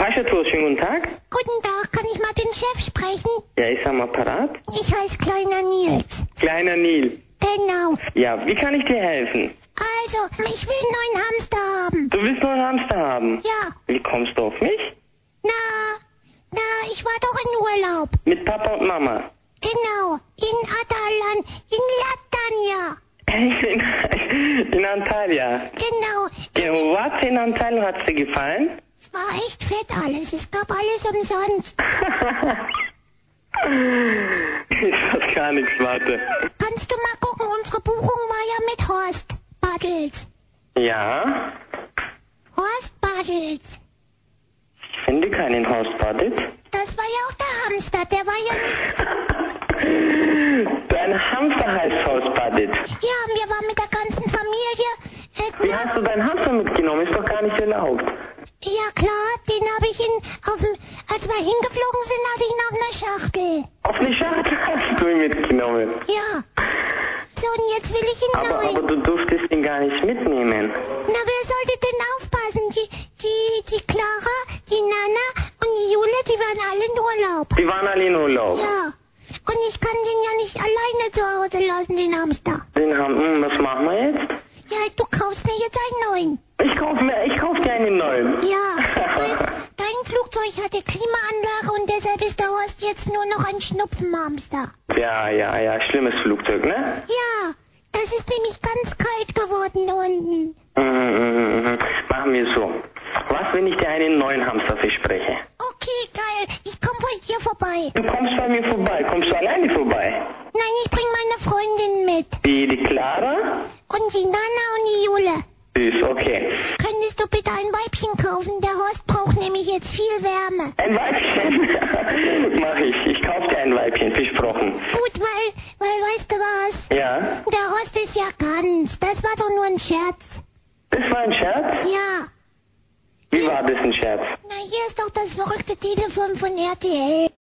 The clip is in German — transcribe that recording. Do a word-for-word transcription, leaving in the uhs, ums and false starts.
Taschentuch, schönen guten Tag. Guten Tag, kann ich mal den Chef sprechen? Ja, ist am Apparat. Ich heiße Kleiner Nils. Kleiner Nil. Genau. Ja, wie kann ich dir helfen? Also, ich will einen neuen Hamster haben. Du willst nur einen Hamster haben? Ja. Wie kommst du auf mich? Na, na, ich war doch in Urlaub. Mit Papa und Mama. Genau. In Atalan, in Latania. In, in Antalya. Genau. Ja, was in Antalya hat's dir gefallen? Es war echt fett alles. Es gab alles umsonst. Ich weiß gar nichts, warte. Kannst du mal gucken, unsere Buchung war ja mit Horst Bartels. Ja? Horst Bartels. Ich finde keinen Horst Bartels. Das war ja auch der Hamster, der war ja nicht... Dein Hamster heißt Horst Bartels. Ja, wir waren mit der ganzen Familie... Äh, Wie hast du deinen Hamster mitgenommen? Ist doch gar nicht erlaubt. Ja klar, den habe ich in, auf dem, als wir hingeflogen sind, hatte ich ihn auf einer Schachtel. Auf eine Schachtel hast du ihn mitgenommen. Ja. So, und jetzt will ich ihn Aber, neu. aber du durftest ihn gar nicht mitnehmen. Na, wer sollte denn aufpassen? Die, die, die Clara, die Nana und die Jule, die waren alle in Urlaub. Die waren alle in Urlaub. Ja. Und ich kann den ja nicht alleine zu Hause lassen, den Hamster. Den haben, hm, was machen wir jetzt? Ja, du kaufst mir jetzt einen neuen. Ich kauf mir, ich kauf dir einen neuen. Ja, dein, dein Flugzeug hatte Klimaanlage und deshalb ist der Horst jetzt nur noch ein Schnupfenhamster. Ja, ja, ja, schlimmes Flugzeug, ne? Ja, das ist nämlich ganz kalt geworden unten. Mhm, mhm, mhm. Machen wir so. Was, wenn ich dir einen neuen Hamster verspreche? Okay, geil. Ich komm bei dir vorbei. Du kommst bei mir vorbei. Kommst du alleine vorbei? Nein, ich bring meine Freundin mit. Die, die Clara? Und die Nana und die Jule. Süß, okay. Könntest du bitte ein Weibchen kaufen? Der Horst braucht nämlich jetzt viel Wärme. Ein Weibchen? Mach ich. Ich kauf dir ein Weibchen, versprochen. Gut, weil, weil, weißt du was? Ja? Der Horst ist ja ganz. Das war doch nur ein Scherz. Das war ein Scherz? Ja. Wie war das ein Scherz? Na, hier ist doch das verrückte Telefon von R T L.